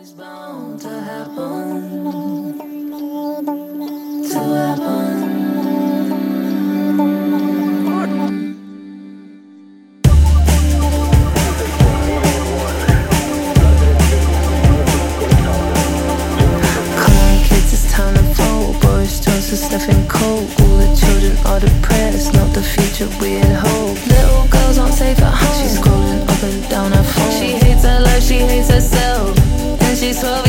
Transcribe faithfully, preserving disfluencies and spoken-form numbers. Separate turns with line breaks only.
It's bound to happen, to happen. Come on kids, it's time to vote. Boris Johnson, Stephen Colt. All the children are depressed, not the future we had hoped. Little girls aren't safe at home. She's scrolling up and down her phone. She hates her life, she hates herself, and she's twelve